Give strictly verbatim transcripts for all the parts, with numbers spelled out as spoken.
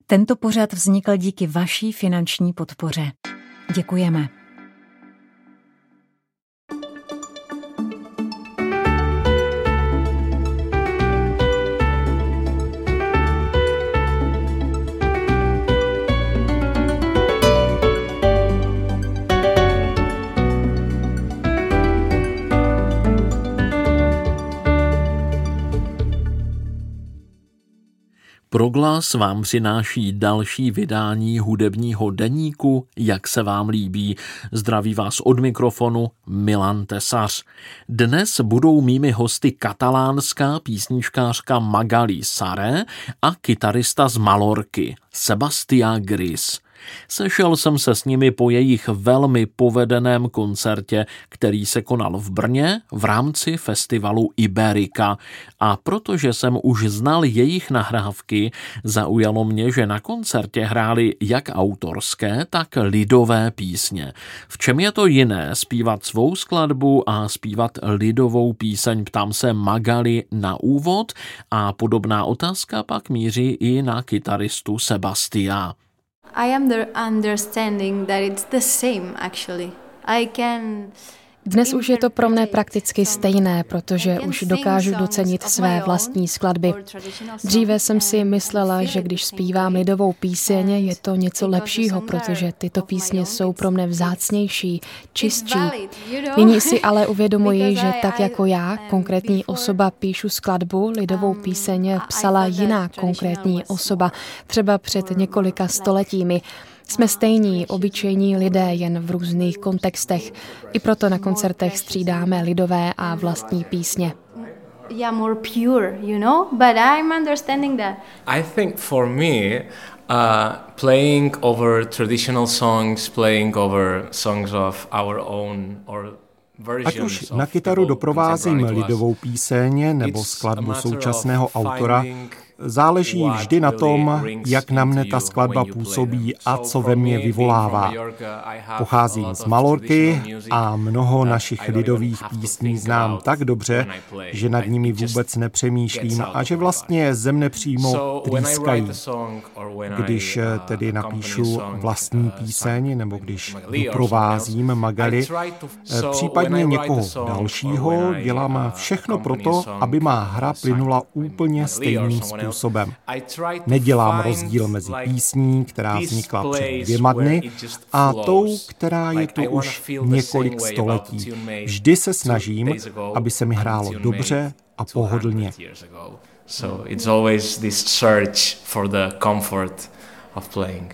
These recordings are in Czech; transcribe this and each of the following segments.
Tento pořad vznikl díky vaší finanční podpoře. Děkujeme. Proglas vám přináší další vydání hudebního deníku Jak se vám líbí. Zdraví vás od mikrofonu Milan Tesař. Dnes budou mými hosty katalánská písničkářka Magali Saré a kytarista z Malorky Sebastià Gris. Sešel jsem se s nimi po jejich velmi povedeném koncertě, který se konal v Brně v rámci festivalu Iberika. A protože jsem už znal jejich nahrávky, zaujalo mě, že na koncertě hráli jak autorské, tak lidové písně. V čem je to jiné zpívat svou skladbu a zpívat lidovou píseň, ptám se Magali na úvod a podobná otázka pak míří i na kytaristu Sebastià. I am the understanding that it's the same actually. I can Dnes už je to pro mne prakticky stejné, protože už dokážu docenit své vlastní skladby. Dříve jsem si myslela, že když zpívám lidovou píseň, je to něco lepšího, protože tyto písně jsou pro mne vzácnější, čistší. Nyní si ale uvědomuji, že tak jako já, konkrétní osoba, píšu skladbu, lidovou píseň psala jiná konkrétní osoba, třeba před několika stoletími. Jsme stejní, obyčejní lidé, jen v různých kontextech. I proto na koncertech střídáme lidové a vlastní písně. Yeah, more pure, you know, but I'm understanding that. I think for me, uh, playing over traditional songs, playing over songs of our own or Ať už na kytaru doprovázím lidovou píseň nebo skladbu současného autora, záleží vždy na tom, jak na mne ta skladba působí a co ve mně vyvolává. Pocházím z Malorky a mnoho našich lidových písní znám tak dobře, že nad nimi vůbec nepřemýšlím a že vlastně ze mne přímo trýskají. Když tedy napíšu vlastní píseň nebo když doprovázím Magali, případně někoho dalšího, dělám všechno proto, aby má hra plynula úplně stejným způsobem. Nedělám rozdíl mezi písní, která vznikla před dvěma dny, a tou, která je tu už několik století. Vždy se snažím, aby se mi hrálo dobře a pohodlně. So it's always this search for the comfort of playing.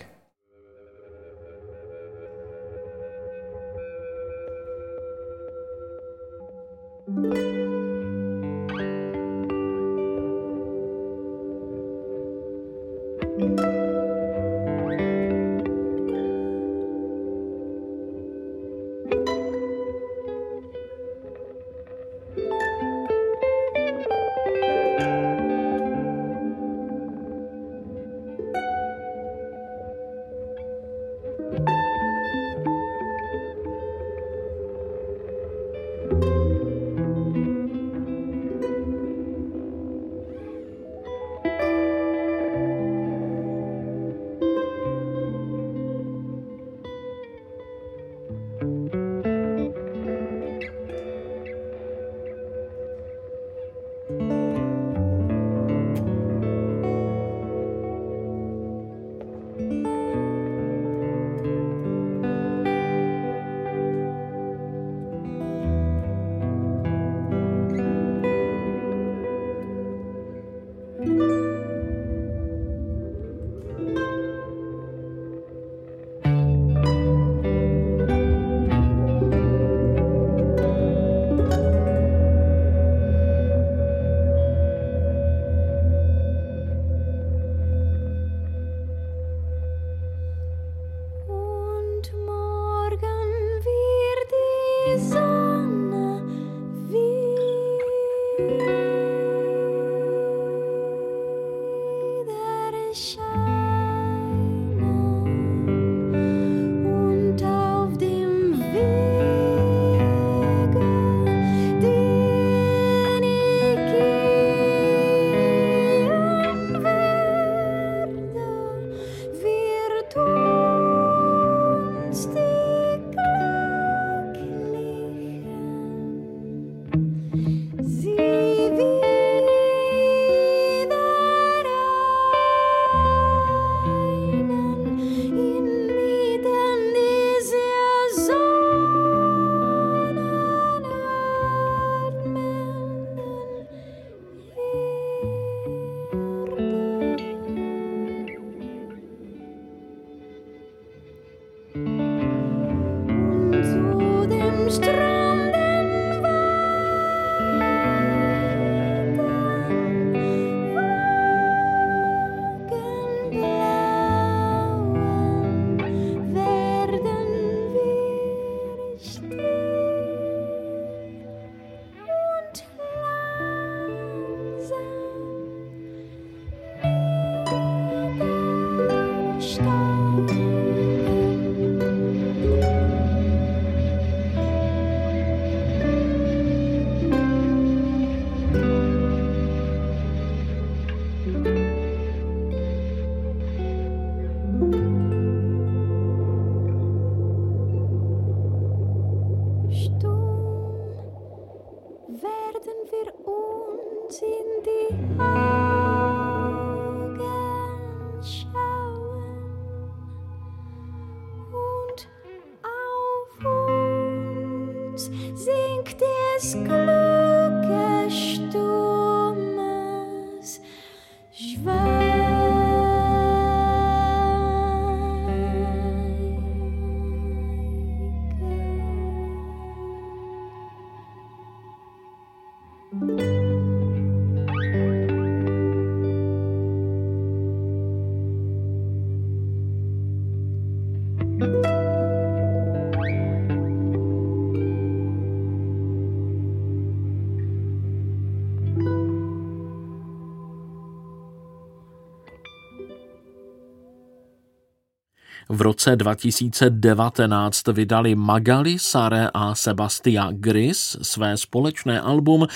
V roce dva tisíce devatenáct vydali Magali, Sare a Sebastia Gris své společné album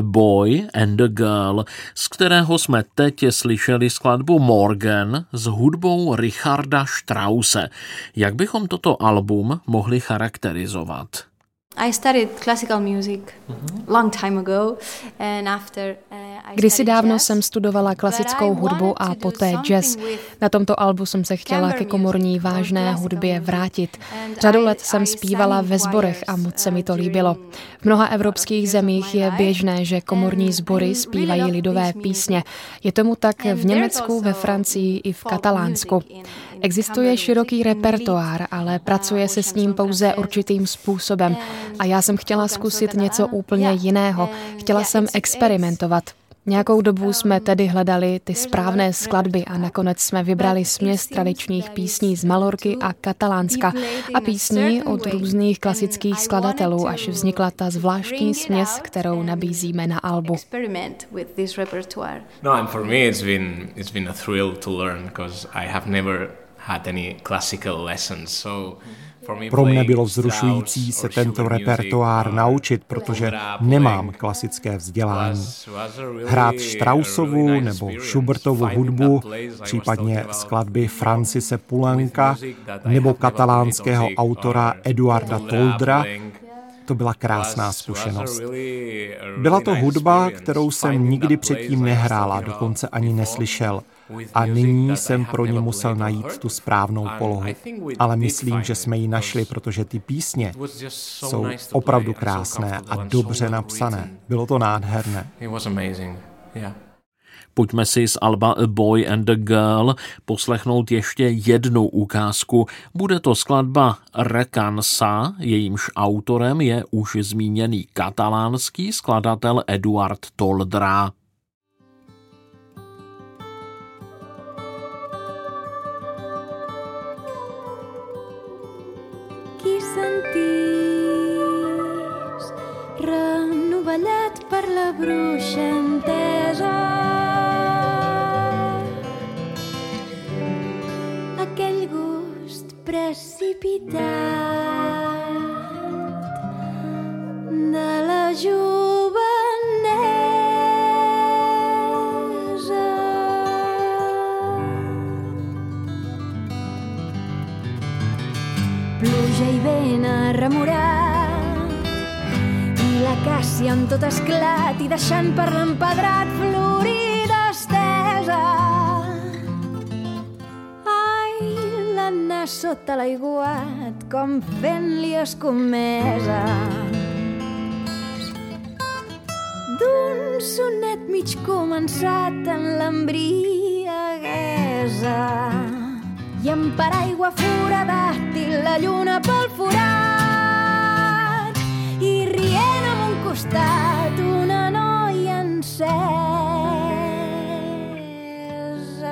Boy and a Girl, z kterého jsme teď slyšeli skladbu Morgan s hudbou Richarda Strause. Jak bychom toto album mohli charakterizovat? I studied classical music long time ago and after uh, Kdysi dávno jsem studovala klasickou hudbu a poté jazz. Na tomto albu jsem se chtěla ke komorní vážné hudbě vrátit. Řadu let jsem zpívala ve sborech a moc se mi to líbilo. V mnoha evropských zemích je běžné, že komorní sbory zpívají lidové písně. Je tomu tak v Německu, ve Francii i v Katalánsku. Existuje široký repertoár, ale pracuje se s ním pouze určitým způsobem. A já jsem chtěla zkusit něco úplně jiného. Chtěla jsem experimentovat. Nějakou dobu jsme tedy hledali ty správné skladby a nakonec jsme vybrali směs tradičních písní z Malorky a Katalánska a písní od různých klasických skladatelů, až vznikla ta zvláštní směs, kterou nabízíme na albu. No, and for me it's been it's been a thrill to learn because I have never had any classical lessons, so pro mne bylo vzrušující se tento repertoár naučit, protože nemám klasické vzdělání. Hrát Straussovu nebo Schubertovu hudbu, případně skladby Francise Poulenca nebo katalánského autora Eduarda Toldra, to byla krásná zkušenost. Byla to hudba, kterou jsem nikdy předtím nehrála, dokonce ani neslyšel. A nyní jsem pro ní musel najít tu správnou polohu. Ale myslím, že jsme ji našli, protože ty písně jsou opravdu krásné a dobře napsané. Bylo to nádherné. Pojďme si z alba A Boy and a Girl poslechnout ještě jednu ukázku. Bude to skladba Recansa, jejímž autorem je už zmíněný katalánský skladatel Eduard Toldrá. Qui sentís renovellat per la bruixa entesa, aquell gust precipitat de la jovenesa. Pluja i vent arremorat i l'acàcia amb tot esclat i deixant per l'empedrat florida estesa. Ai, l'anar sota l'aiguat com fent-li escomesa d'un sonet mig començat en l'embriaguesa. I amb paraigua foradat i la lluna pel forat i rient amb un costat una noia encesa.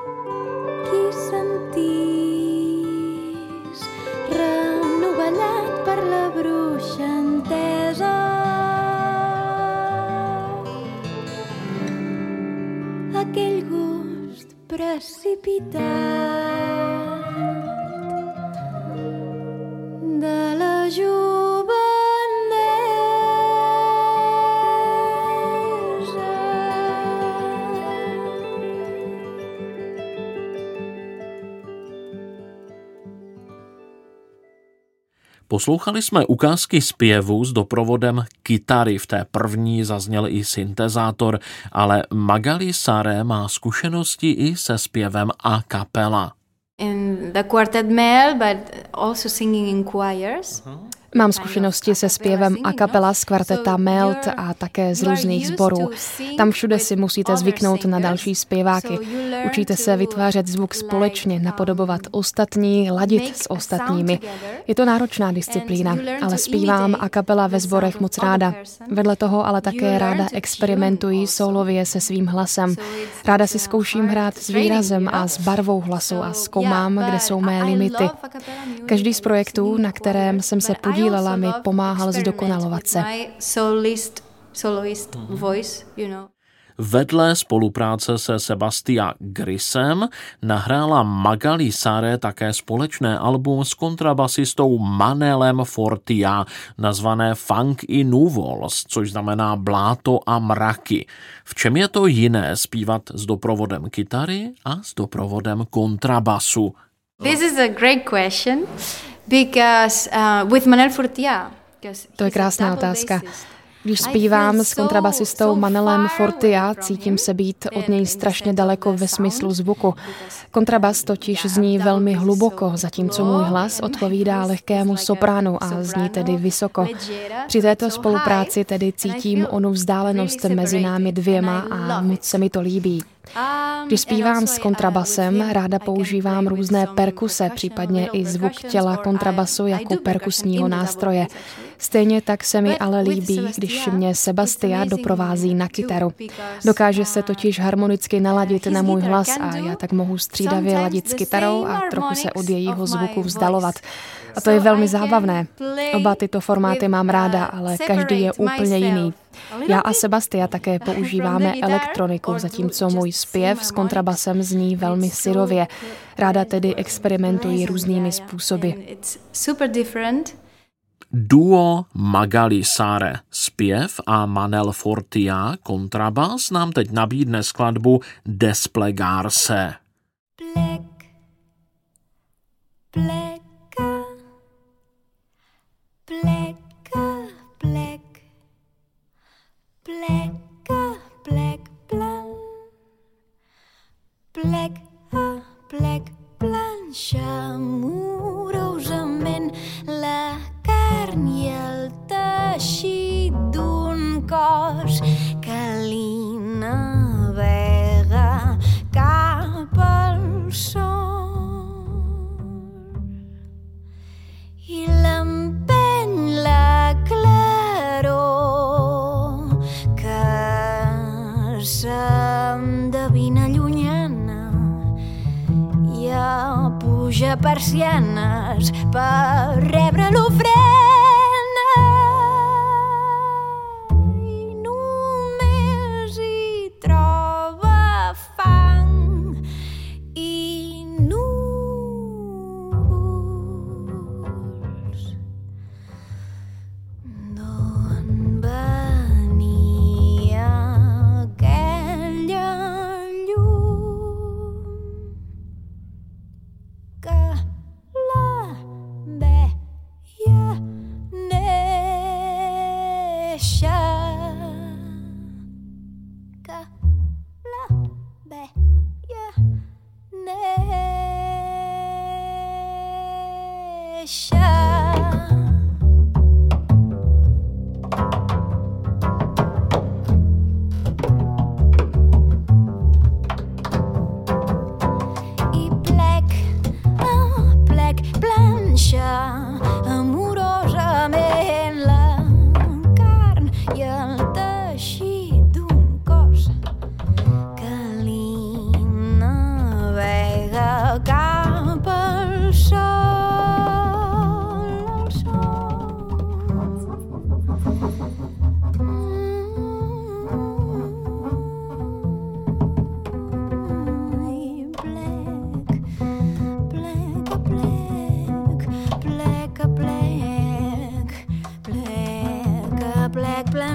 Qui sentís renovellat precipitat de la jovenesa. Poslouchali jsme ukázky zpěvu s doprovodem kytary. V té první zazněl i syntezátor, ale Magali Saré má zkušenosti i se zpěvem a cappella. In the quartet male, but also singing in choirs. Mám zkušenosti se zpěvem a kapela z kvarteta Melt a také z různých sborů. Tam všude si musíte zvyknout na další zpěváky. Učíte se vytvářet zvuk společně, napodobovat ostatní, ladit s ostatními. Je to náročná disciplína, ale zpívám a kapela ve sborech moc ráda. Vedle toho ale také ráda experimentuji solově se svým hlasem. Ráda si zkouším hrát s výrazem a s barvou hlasu a zkoumám, kde jsou mé limity. Každý z projektů, na kterém jsem se podílela, mi pomáhal zdokonalovat se. Vedle spolupráce se Sebastia Grisem nahrála Magali Saré také společné album s kontrabasistou Manelem Fortia, nazvané Funk i Nuvols, což znamená bláto a mraky. V čem je to jiné zpívat s doprovodem kytary a s doprovodem kontrabasu? This is a great question because uh, with Manel Fortia. To je krásná otázka. Když zpívám s kontrabasistou Manelem Fortia, cítím se být od něj strašně daleko ve smyslu zvuku. Kontrabas totiž zní velmi hluboko, zatímco můj hlas odpovídá lehkému sopránu a zní tedy vysoko. Při této spolupráci tedy cítím onu vzdálenost mezi námi dvěma a moc se mi to líbí. Když zpívám s kontrabasem, ráda používám různé perkuse, případně i zvuk těla kontrabasu jako perkusního nástroje. Stejně tak se mi ale líbí, když mě Sebastia doprovází na kytaru. Dokáže se totiž harmonicky naladit na můj hlas a já tak mohu střídavě ladit s kytarou a trochu se od jejího zvuku vzdalovat. A to je velmi zábavné. Oba tyto formáty mám ráda, ale každý je úplně jiný. Já a Sebastia také používáme elektroniku, zatímco můj zpěv s kontrabasem zní velmi syrově. Ráda tedy experimentuji různými způsoby. Duo Magali Saré zpěv a Manel Fortia kontrabas nám teď nabídne skladbu Desplegarse. Plek, pleka, pleka, plek, pleka, plek, plan, plek, a plek, planxa amorosament la carn i el teixit d'un cos que li navega cap al sol i l'empeny la claror que s'endevina llunyana i apuja persianes per rebre l'ofrena i només hi troba fang i núvols d'on venia aquella llum que la veia néixer, que la veia néixer. I plec, ah, plec, planxa amorosament la carn i el teixit d'un cos que li navega cap al sol, al sol.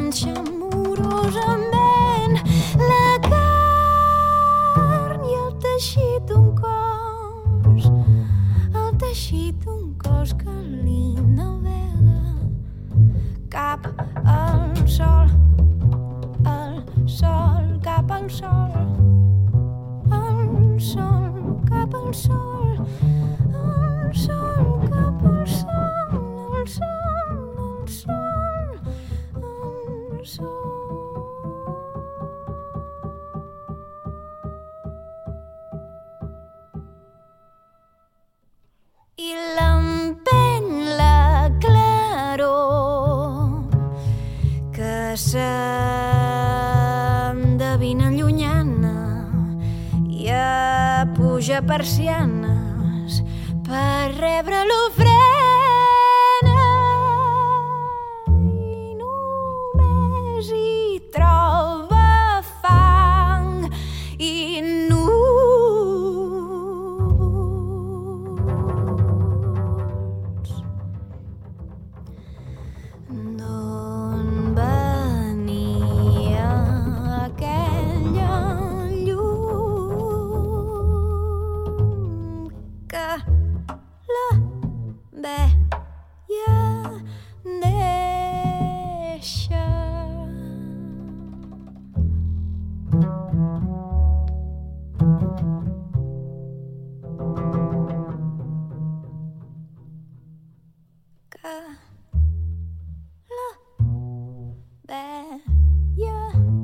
enganxa amorosament la carn i el teixit d'un cos, el teixit d'un cos que li navega cap al sol, el sol cap al sol, el sol cap al sol, el sol cap al sol, el sol, el sol, el sol. I l'empeny la claror que s'endevina llunyana i apuja persianes per rebre l'ofrena i només hi troba fang i núvols. D'on venia aquella llum que la veia néixer. Que la veia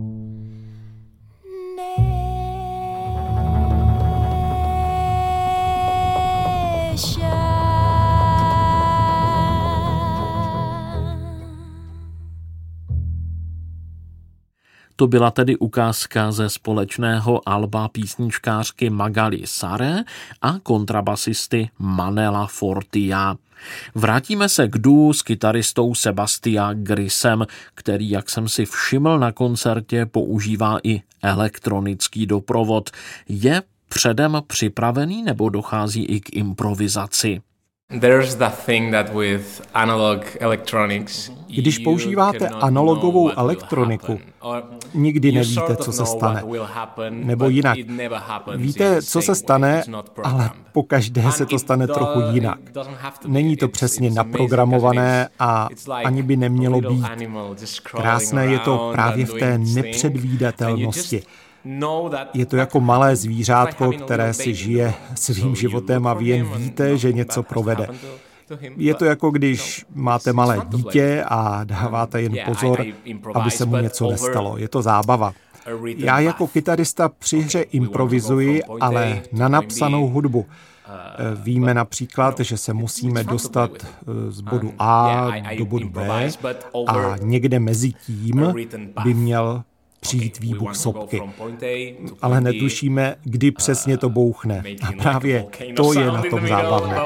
To byla tedy ukázka ze společného alba písničkářky Magali Saré a kontrabasisty Manela Fortia. Vrátíme se k duu s kytaristou Sebastia Grisem, který, jak jsem si všiml na koncertě, používá i elektronický doprovod. Je předem připravený nebo dochází i k improvizaci? There's that thing that with analog electronics, když používáte analogovou elektroniku, nikdy nevíte, co se stane. Nebo jinak. Víte, co se stane, ale pokaždé se to stane trochu jinak. Není to přesně naprogramované a ani by nemělo být. Krásné je to právě v té nepředvídatelnosti. Je to jako malé zvířátko, které si žije svým životem a vy jen víte, že něco provede. Je to jako když máte malé dítě a dáváte jen pozor, aby se mu něco nestalo. Je to zábava. Já jako kytarista při hře improvizuji, ale na napsanou hudbu. Víme například, že se musíme dostat z bodu A do bodu B a někde mezi tím by měl přijít výbuch sopky. Ale netušíme, kdy přesně to bouchne. A právě to je na tom zábavné.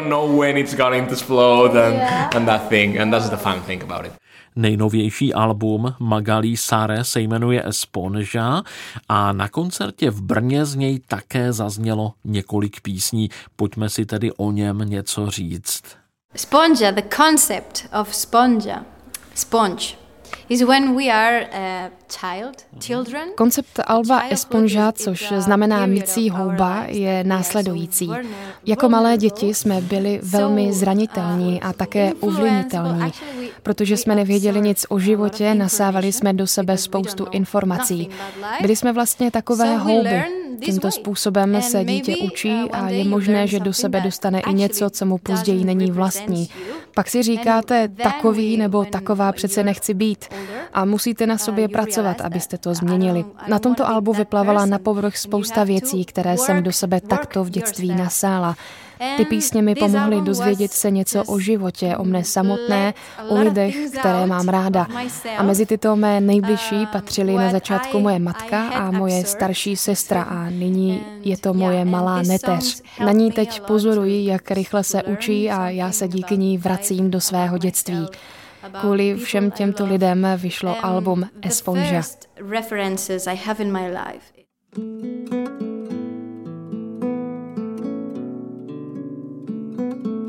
Nejnovější album Magali Saré se jmenuje Esponja a na koncertě v Brně z něj také zaznělo několik písní. Pojďme si tedy o něm něco říct. Sponja, the concept of sponja, sponge, is when we are a child, children. Koncept alba Esponja, což znamená mycí houba, je následující. Jako malé děti jsme byli velmi zranitelní a také ovlivnitelní. Protože jsme nevěděli nic o životě, nasávali jsme do sebe spoustu informací. Byli jsme vlastně takové houby. Tímto způsobem se dítě učí a je možné, že do sebe dostane i něco, co mu později není vlastní. Pak si říkáte, takový nebo taková přece nechci být. A musíte na sobě pracovat, abyste to změnili. Na tomto albu vyplavala na povrch spousta věcí, které jsem do sebe takto v dětství nasála. Ty písně mi pomohly dozvědět se něco o životě, o mne samotné, o lidech, které mám ráda. A mezi tyto mé nejbližší patřily na začátku moje matka a moje starší sestra a nyní je to moje malá neteř. Na ní teď pozoruji, jak rychle se učí a já se díky ní vracím do svého dětství. Kvůli všem těmto lidem vyšlo album Esponja.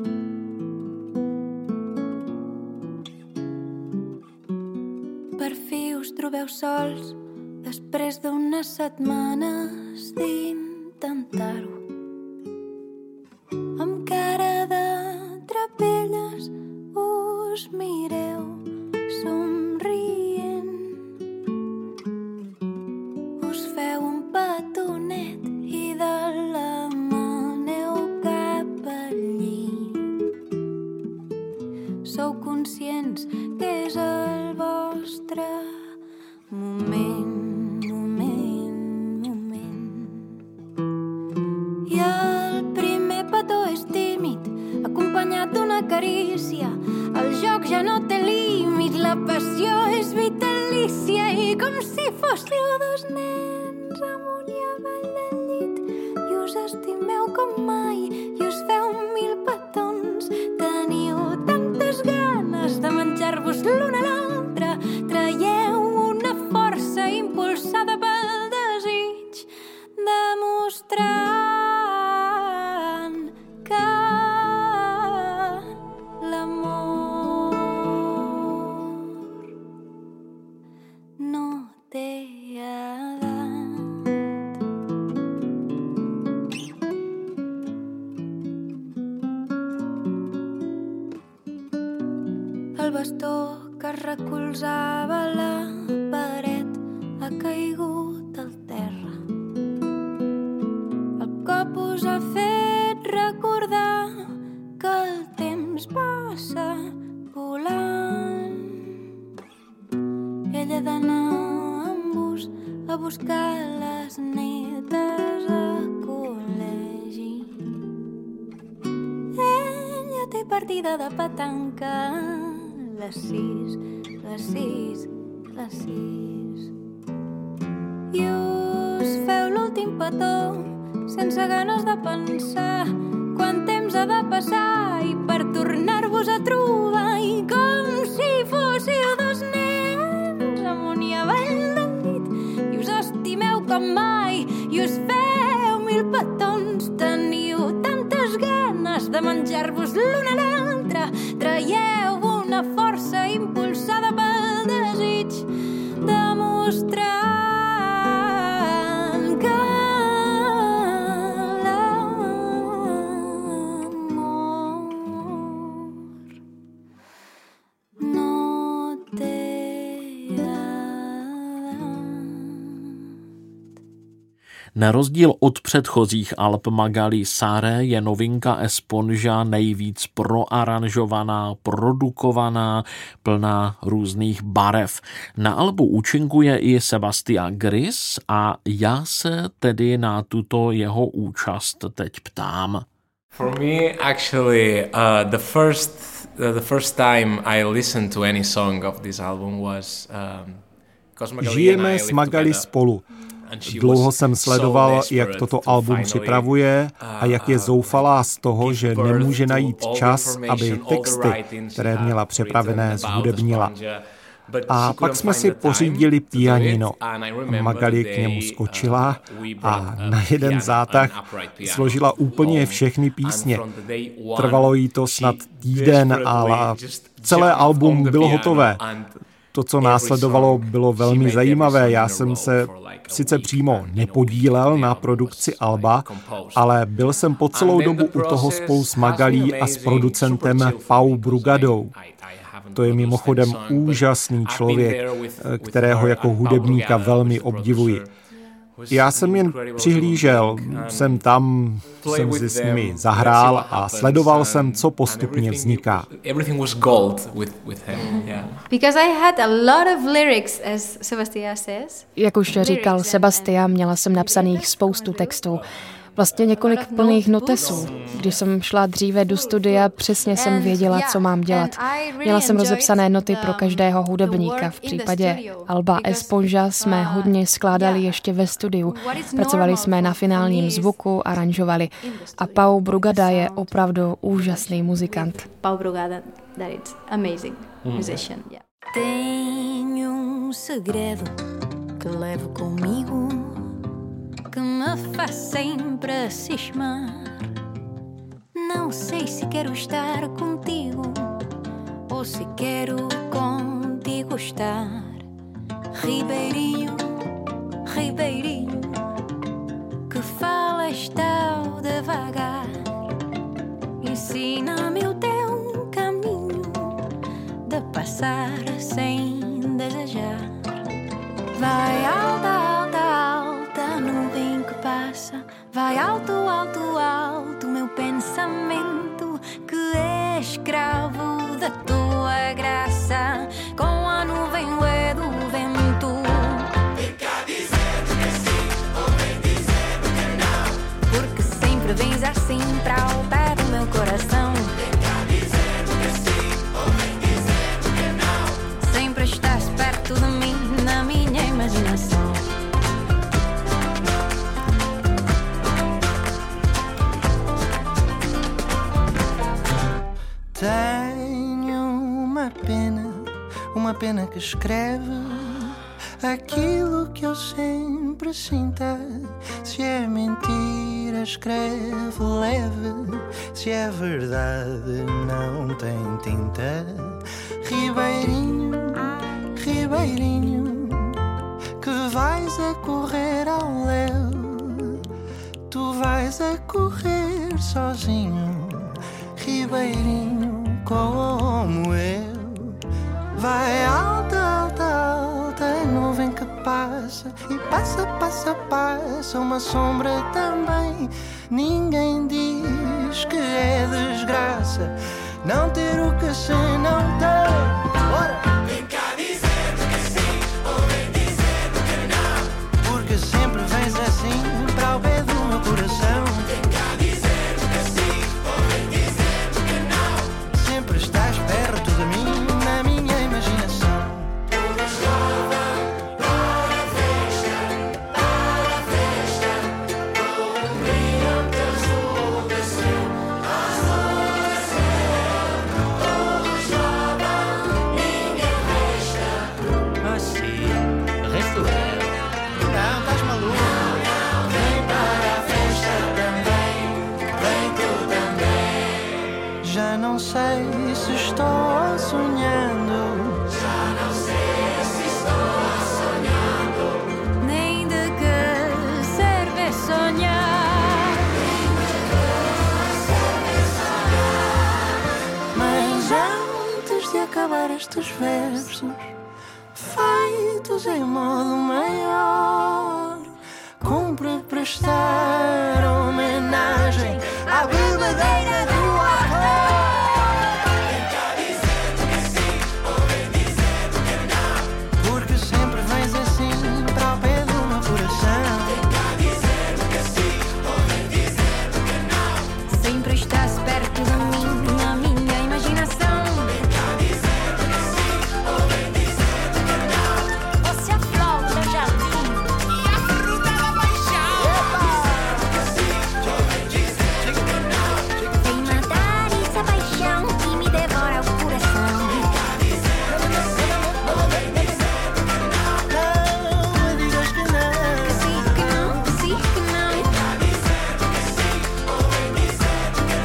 Per fi us trobeu sols després d'unes setmanes d'intentar-ho. Amb cara de trapelles us mireu somrient. Us feu un petonet i de la maneu cap al llit. Sou conscients que és el vostre moment, moment, moment. I el primer petó és tímid, acompanyat d'una carícia. El joc ja no té límit, la passió és vitalícia. I com si fóssiu dos nens amunt i avall del llit, i us estimeu com mai, i us feu mil petons. Teniu tantes ganes de menjar-vos l'un a l'altre, traieu una força impulsada pel desig, demostrant que l'amor no té edat. El bastó que recolzava la paret ha caigut al terra. El cop us ha fet recordar que el temps passa volant. Ella ha d'anar amb bus a buscar les netes a col·legi. Ella té partida de petanca les sis, les sis, les sis. I us feu l'últim petó sense ganes de pensar quant temps ha de passar i per tornar-vos a trobar. I com si fóssiu dos nens amunt i avall del llit, i us estimeu com mai, i us feu mil petons. Teniu tantes ganes de menjar-vos l'un a l'altre, traieu una força impulsada pel desig, demostrant que l'amor no té edat. Na rozdíl od předchozích alb Magali Sare je novinka Esponja nejvíc proaranžovaná, produkovaná, plná různých barev. Na albu účinkuje i Sebastian Gris a já se tedy na tuto jeho účast teď ptám. For me, actually, uh, the first uh, the first time I listened to any song of this album was um, Žijeme s Magali spolu. Dlouho jsem sledoval, jak toto album připravuje a jak je zoufalá z toho, že nemůže najít čas, aby texty, které měla připravené, zhudebnila. A pak jsme si pořídili pianino. Magali k němu skočila a na jeden zátah složila úplně všechny písně. Trvalo jí to snad týden, ale celé album bylo hotové. To, co následovalo, bylo velmi zajímavé. Já jsem se sice přímo nepodílel na produkci alba, ale byl jsem po celou dobu u toho spolu s Magalí a s producentem Pau Brugadou. To je mimochodem úžasný člověk, kterého jako hudebníka velmi obdivuji. Já jsem jen přihlížel, jsem tam, jsem si s nimi zahrál a sledoval jsem, co postupně vzniká. Because I had a lot of lyrics, as Sebastian says. Jak už říkal Sebastian, měla jsem napsaných spoustu textů. Vlastně několik plných notesů. Když jsem šla dříve do studia, přesně jsem věděla, co mám dělat. Měla jsem rozepsané noty pro každého hudebníka. V případě alba Esponja jsme hodně skládali ještě ve studiu. Pracovali jsme na finálním zvuku, aranžovali. A Pau Brugada je opravdu úžasný muzikant. Pau Brugada, that is amazing musician. Yeah. Tenho um segredo que levo comigo, que me faz sempre cismar. Não sei se quero estar contigo ou se quero contigo estar. Ribeirinho, ribeirinho, que falas tão devagar, ensina-me o teu caminho de passar sem desejar. Vai alta, alta, alta nuvem que passa, vai alto, alto, alto meu pensamento, que é escravo da tua graça, com a nuvem é do vento. Vem cá dizendo que sim, ou vem dizendo que não, porque sempre vens assim para o pé do meu coração. Vem cá dizendo que sim, ou vem dizendo que não, sempre estás perto de mim na minha imaginação. Tenho uma pena, uma pena que escreve aquilo que eu sempre sinta. Se é mentira, escreve leve, se é verdade, não tem tinta. Ribeirinho, ribeirinho, que vais a correr ao léu, tu vais a correr sozinho. Ribeirinho como eu, vai alta, alta, alta nuvem que passa, e passa, passa, passa uma sombra também. Ninguém diz que é desgraça não ter o que se não tem. Bora! vem cá dizendo que sim, ou vem dizendo que não, porque sempre vens assim para o pé do meu coração. vem cá dizendo que sim, ou vem dizendo que não, sempre estás perto de mim na minha imaginação. todos jovem, para a festa, para a festa, com brilhantes do céu, azul do céu, todos jovem, ninguém resta. Ah, sim, resto é. Não, estás maluco. Vem para a festa também, vem tu também. Já não sei se estou sonhando, Já não sei se estou sonhando, Nem de que serve sonhar, mas antes de acabar estes versos, feitos em modo maior, cumpre prestar homenagem à bebedeira do amor. vem cá dizendo que sim, ou vem dizendo que não, Porque sempre vens assim para o pé do meu coração. vem cá dizendo que sim, ou vem dizendo que não, sempre estás perto de mim na minha imaginação. vem cá dizendo que sim, ou vem dizendo que não, Você é a flor do jardim e a fruta da paixão. Que sim, ou vem dizendo que não, vem matar essa paixão que me devora o coração. cá dizendo que sim, ou vem dizendo que não, Não me digas que não. Sim que não, sim que não. cá dizendo que sim, ou vem dizendo que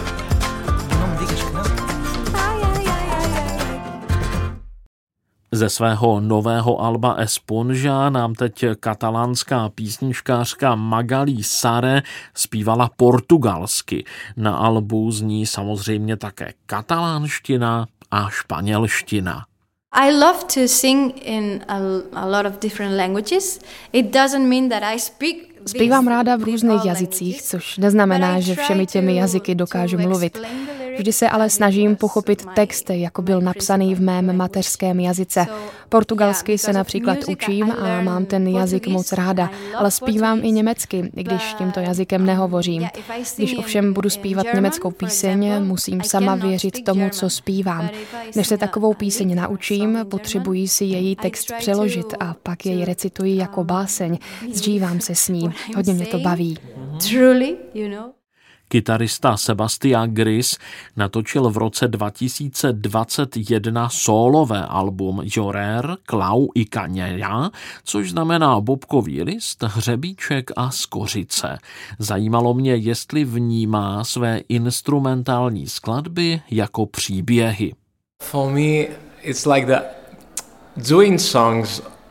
não. Não me digas que não. Ai, ai, ai, ai, ai. Ze svého nového alba Esponja nám teď katalánská písničkářka Magalí Saré zpívala portugalsky. Na albu zní samozřejmě také katalánština a španělština. I love to sing in a, a lot of different languages. It doesn't mean that I speak. Zpívám ráda v různých jazycích, což neznamená, že všemi těmi jazyky dokážu mluvit. Vždy se ale snažím pochopit text, jako byl napsaný v mém mateřském jazyce. Portugalsky se například učím a mám ten jazyk moc ráda, ale zpívám i německy, i když tímto jazykem nehovořím. Když ovšem budu zpívat německou píseň, musím sama věřit tomu, co zpívám. Než se takovou píseň naučím, potřebuji si její text přeložit a pak jej recituji jako báseň. Zžívám se s ní. Hodně mě to baví. Truly, you know. Kytarista Sebastián Gris natočil v roce dva tisíce dvacet jedna sólové album Llorer, Clau i Cañera, což znamená bobkový list, hřebíček a skořice. Zajímalo mě, jestli vnímá své instrumentální skladby jako příběhy. For me, it's like that doing songs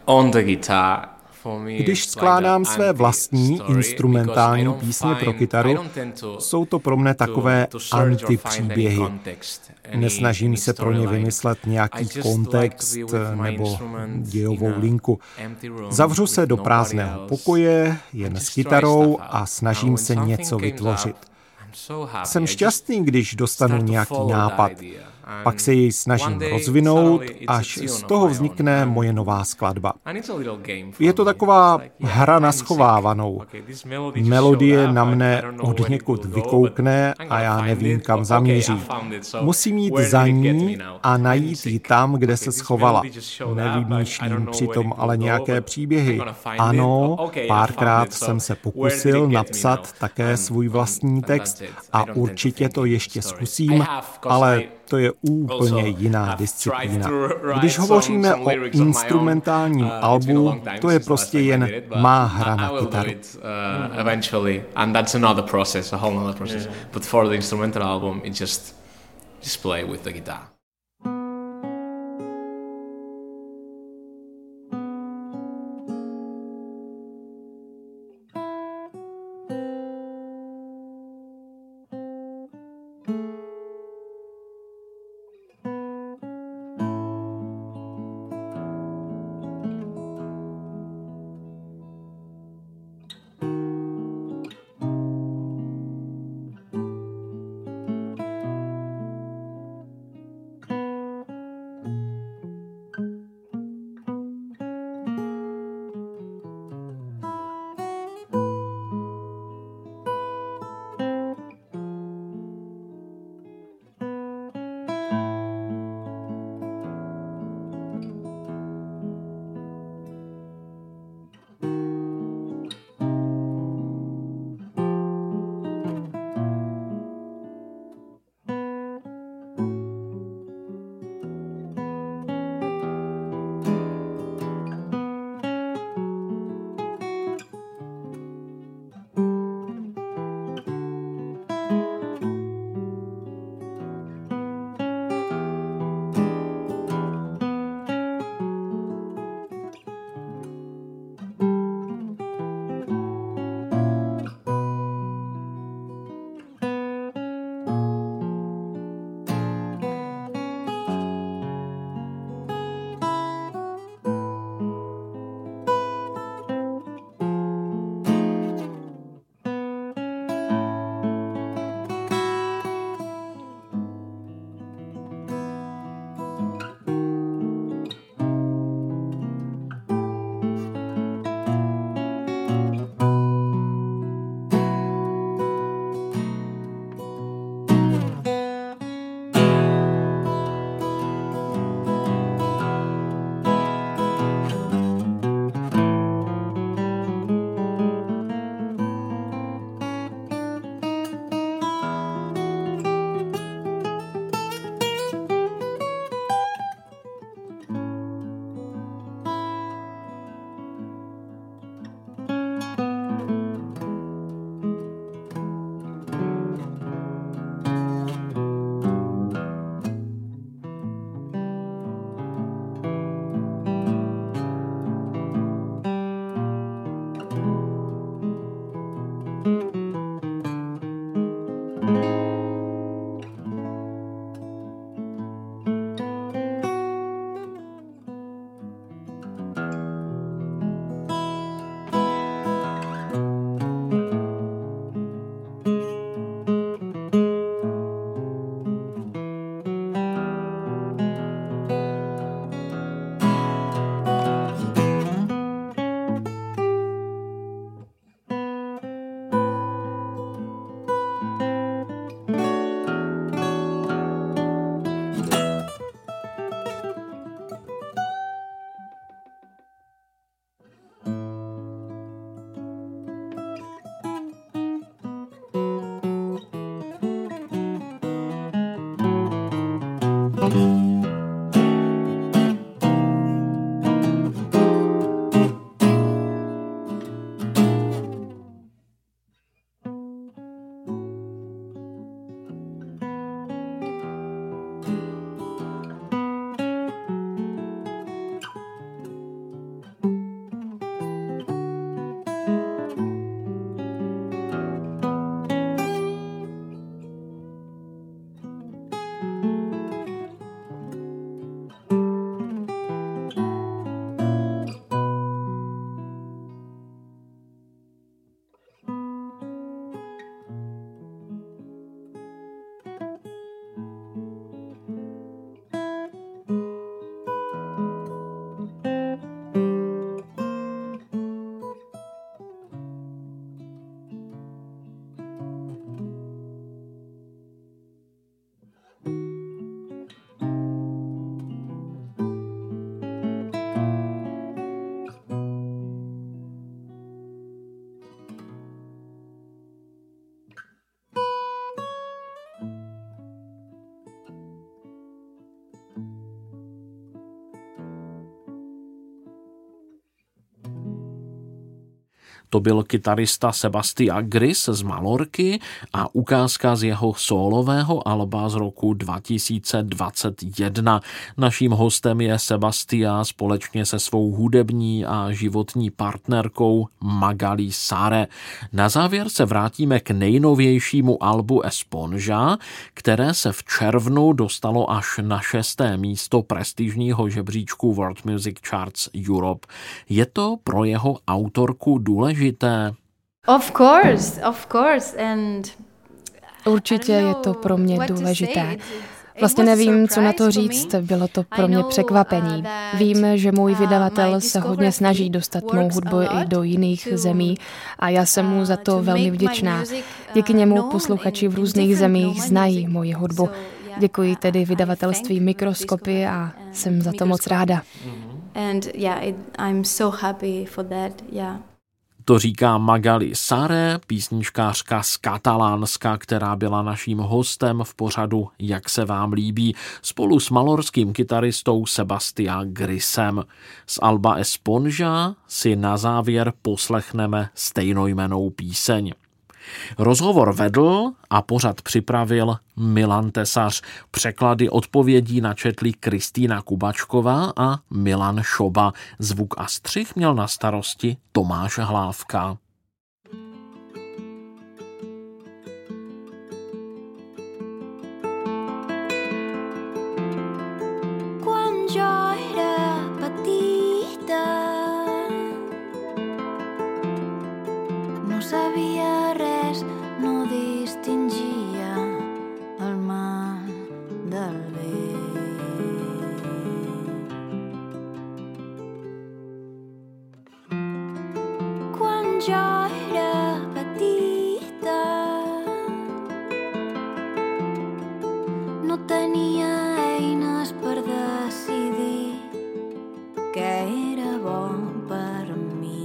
on the guitar. Když skládám své vlastní instrumentální písně pro kytaru, jsou to pro mne takové antipříběhy. Nesnažím se pro ně vymyslet nějaký kontext nebo dějovou linku. Zavřu se do prázdného pokoje, jen s kytarou a snažím se něco vytvořit. Jsem šťastný, když dostanu nějaký nápad. Pak se jej snažím rozvinout, až z toho vznikne moje nová skladba. Je to taková hra na schovávanou. Melodie na mne od někud vykoukne a já nevím, kam zamíří. Musím jít za ní a najít ji tam, kde se schovala. Nevymýšlím přitom ale nějaké příběhy. Ano, párkrát jsem se pokusil napsat také svůj vlastní text a určitě to ještě zkusím, ale to je úplně jiná disciplína. Když hovoříme o instrumentálním albu, to je prostě jen má hra na kytaru. And that's another process, a whole other process. But for the instrumental album, it's just just play with the guitar. To byl kytarista Sebastià Gris z Malorky a ukázka z jeho sólového alba z roku dva tisíce dvacet jedna. Naším hostem je Sebastià společně se svou hudební a životní partnerkou Magali Sare. Na závěr se vrátíme k nejnovějšímu albu Esponja, které se v červnu dostalo až na šesté místo prestižního žebříčku World Music Charts Europe. Je to pro jeho autorku důležité? Of course, of course, and určitě je to pro mě důležité. Vlastně nevím, co na to říct, bylo to pro mě překvapení. Vím, že můj vydavatel se hodně snaží dostat mou hudbu i do jiných zemí a já jsem mu za to velmi vděčná. Díky němu posluchači v různých zemích znají moji hudbu. Děkuji tedy vydavatelství Mikroskopy a jsem za to moc ráda. And yeah, it, I'm so happy for that, yeah. To říká Magali Sare, písničkářka z Katalánska, která byla naším hostem v pořadu Jak se vám líbí, spolu s malorským kytaristou Sebastià Grisem. Z alba Esponja si na závěr poslechneme stejnojmennou píseň. Rozhovor vedl a pořad připravil Milan Tesař. Překlady odpovědí načetli Kristýna Kubačková a Milan Šoba. Zvuk a střih měl na starosti Tomáš Hlávka. Sabia res, no distingia el mal del bé. Quan jo era petita no tenia eines per decidir què era bo per mi.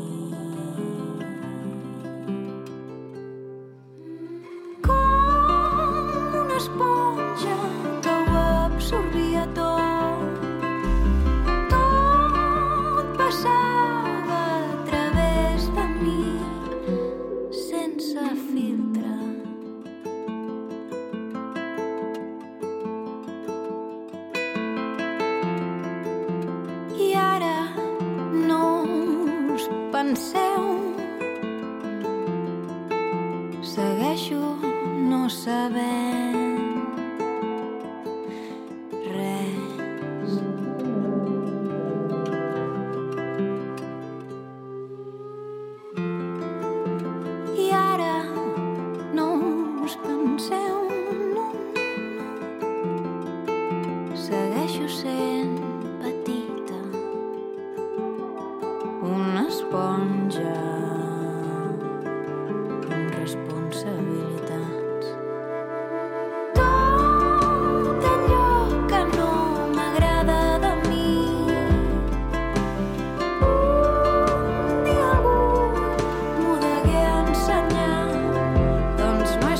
Esponja que ho absorbia tot, tot passava a través de mi sense filtre. I ara no us penseu, segueixo no sabent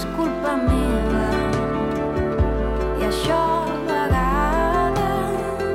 culpa meva i això a vegades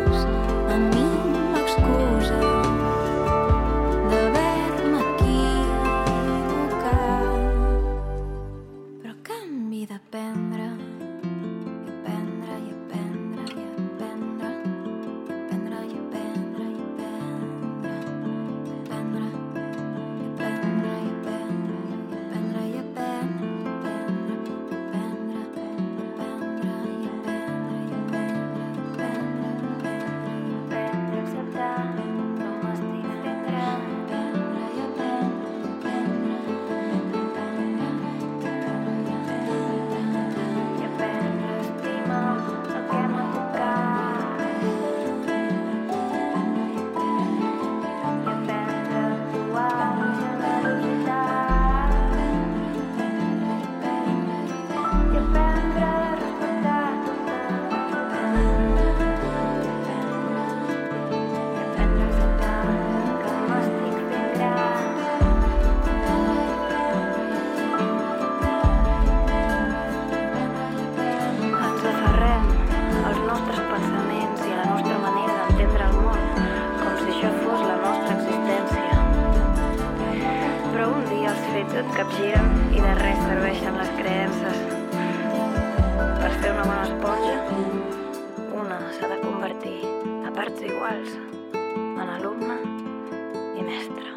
tot capgira i de res serveixen les creences. Per fer una bona esponja, una s'ha de convertir a parts iguals en alumne i mestre.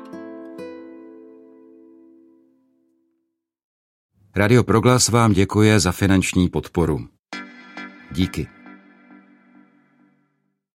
Radio Proglas vám děkuje za finanční podporu. Díky.